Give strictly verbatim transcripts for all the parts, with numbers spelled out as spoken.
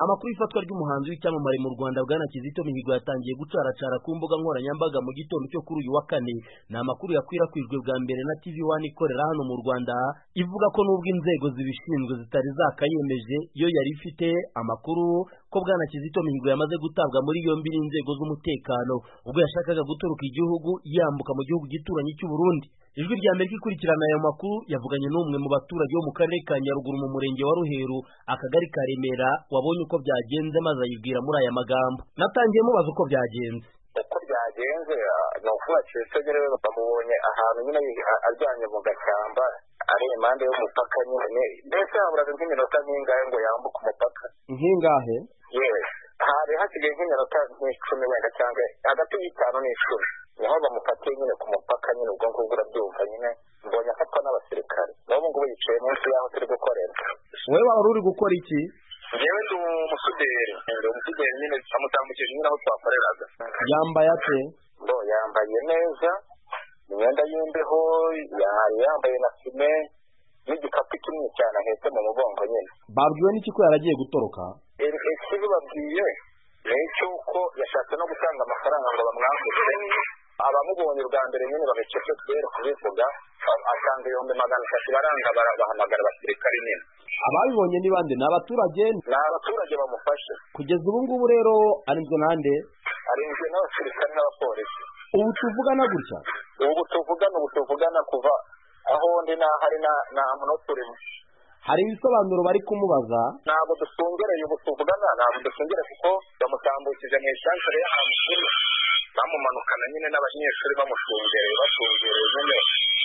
Amakuru y'ifatwa ry'umuhanzi w'icyamamare mu Rwanda Bwana Kizito Mihigo yatangiye gucaracara ku mbuga nkoranyambaga mu gitondo cyo kuri uyu wa kane. Ni amakuru yakwirakwijwe bwa mbere na T V one ikorera hano mu Rwanda, ivuga ko nubwo inzego zibishinzwe zitari zakayemeje, yo yari ifite amakuru ko Bwana Kizito Mihigo yamaze gutabwa muri yombi n'inzego z'umutekano ubwo yashakaga gutoroka igihugu yambuka mu gihugu gituranye cy'u Burundi. Ijwi rya Amerika ikurikirana aya makuru yavuganye n'umwe mu baturage bo mu karere ka Nyaruguru mu murenge wa Ruheru, akagari ka Remera, wabonye uko byagenze maze ayibwira muri aya magambo. Natangiye mubaza uko byagenze. Uko byagenze ni ukuba Kizito bamubonye ahantu nyine aryamye mu gashyamba ari impande y'umupaka nyine, mbese haburaga nk'iminota nk'ingahe ngo yambuke umupaka. Nk'ingahe? Yewe hari hasigaye nk'iminota nk'icumi wenda cyangwa hagati y'itanu n'icumi niho bamufatiye nyine ku mupaka nyine, ubwo ngubwo urabyumva nyine mbonye afatwa n'abasirikare. N'ubu ngubu yicaye munsi y'aho turi gukorera. Wowe wari uri gukora iki? Njyewe ndi umusuderi, ndi umusuderi nyine amutambukije nyine aho twakoreraga. Yambaye ate? Bo yambaye neza, imyenda y'imbeho, yari yambaye na fime n'igikapu kinini cyane ahetse mu mugongo nyine. Babwiwe n'iki ko yaragiye gutoroka? Ikibi babwiye ni icy'uko yashatse no gutanga amafaranga ngo bamwambutse. Abamubonye bwa mbere nyine babicece kubera kubivuga, asanga ibihumbi magana atatu baranga bahamagara abasirikare nyine. Ababibonye ni bande? Ni abaturage? Ni abaturage bamufashe. Kugeza ubu ngubu rero arinzwe nande? Arinzwe n'abasirikare n'abapolisi. Ubu tuvugana gutya? Ubu tuvugana ubu tuvugana kuva aho ndi na hari na na munota urimo. Hari ibisobanuro bari kumubaza? Ntabwo dusungereye ubu tuvugana, ntabwo dusungereye kuko bamutambukije mu ishantere y'amakuru, bamumanukana nyine n'abanyeshuri bamushungereye bashungereye nyine,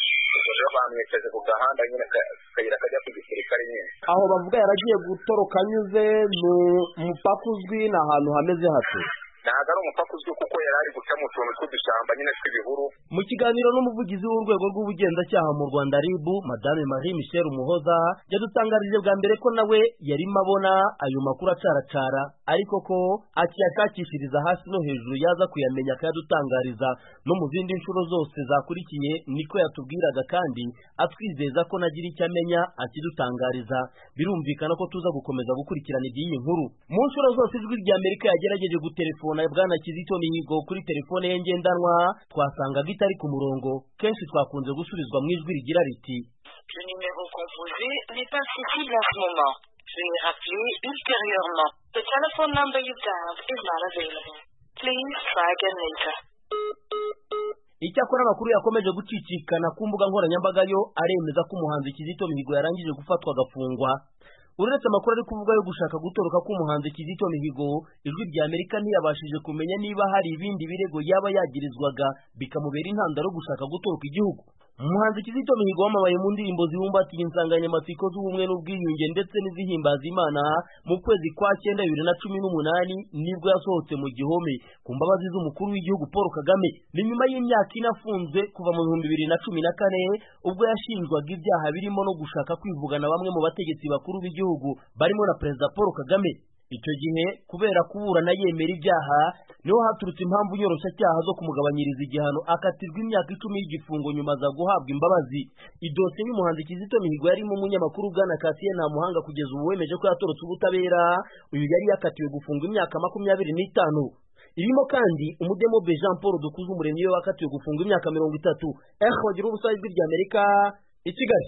ubwo bamwicaje ku gahanda nyine kayira kajya ku gisirikare nyine. Aho bavuga yaragiye gutoroka anyuze mu mupaka uzwi, ni ahantu hameze hate? Ntabwo ari umupaka uzwi kuko yari ari guca mu tuntu tw'udushyamba nyine tw'ibihuru. Mu kiganiro n'umuvugizi w'urwego rw'ubugenzacyaha mu Rwanda R I B, Madame Marie Michel Umuhoza, yadutangarije bwa mbere ko nawe yarimo abona ayo makuru acaracara, ariko ko akiyashakishiriza hasi no hejuru yaza kuyamenya akayadutangariza. No mu zindi nshuro zose zakurikiye niko yatubwiraga, kandi atwizeza ko nagira icyo amenya akidutangariza. Birumvikana ko tuza gukomeza gukurikirana iby'iyi nkuru. Mu nshuro zose ijwi rya Amerika yagerageje gutelefona Bwana Kizito Mihigo kuri telefone ye ngendanwa, twasangaga itari ku murongo. Kenshi twakunze gusubizwa mu ijwi rigira riti: Le numéro composé n'est pas accessible en ce moment. Veuillez rappeler ultérieurement. The telephone number you dialed is not available. Please try again later. Icyakora amakuru yakomeje gucicikana ku mbuga nkoranyambaga yo aremeza ko umuhanzi Kizito Mihigo yarangije gufatwa agafungwa. Uretse amakuru ari kuvuga yo gushaka gutoroka k'umuhanzi Kizito Mihigo, ijwi rya Amerika ntiyabashije kumenya niba hari ibindi birego yaba yagirizwaga bikamubera intandaro gushaka gutoroka igihugu. Umuhanzi Kizito Mihigo wamamaye mu ndirimbo zibumbatiye insanganyamatsiko z'ubumwe n'ubwiyunge ndetse n'izihimbaza Imana, mu kwezi kwa cyenda bibiri na cumi n'umunani nibwo yasohotse mu gihome ku mbabazi z'umukuru w'igihugu Paul Kagame. Ni nyuma y'imyaka inafunzwe kuva mu bihumbi bibiri na cumi na kane ubwo yashinjwaga ibyaha birimo no gushaka kwivugana bamwe mu bategetsi bakuru b'igihugu barimo na Perezida Paul Kagame. Icyo gihe kubera kuburana yemera ibyaha niho haturutse impamvu nyoroshyacyaha zo kumugabanyiriza igihano akatirwa imyaka icumi y'igifungo nyuma za guhabwa imbabazi. Idosiye y'umuhanzi Kizito Mihigo yarimo umunyamakuru Bwana Cassien Ntamuhanga kugeza ubu wemeje ko yatorotse ubutabera. Uyu yari yakatiwe gufungwa imyaka makumyabiri n'itanu. Irimo kandi umudemobe Jean Paul Dukuzumuremyi we wakatiwe gufungwa imyaka mirongo itatu. Eh, wagira ubusa ijwi rya Amerika i Kigali.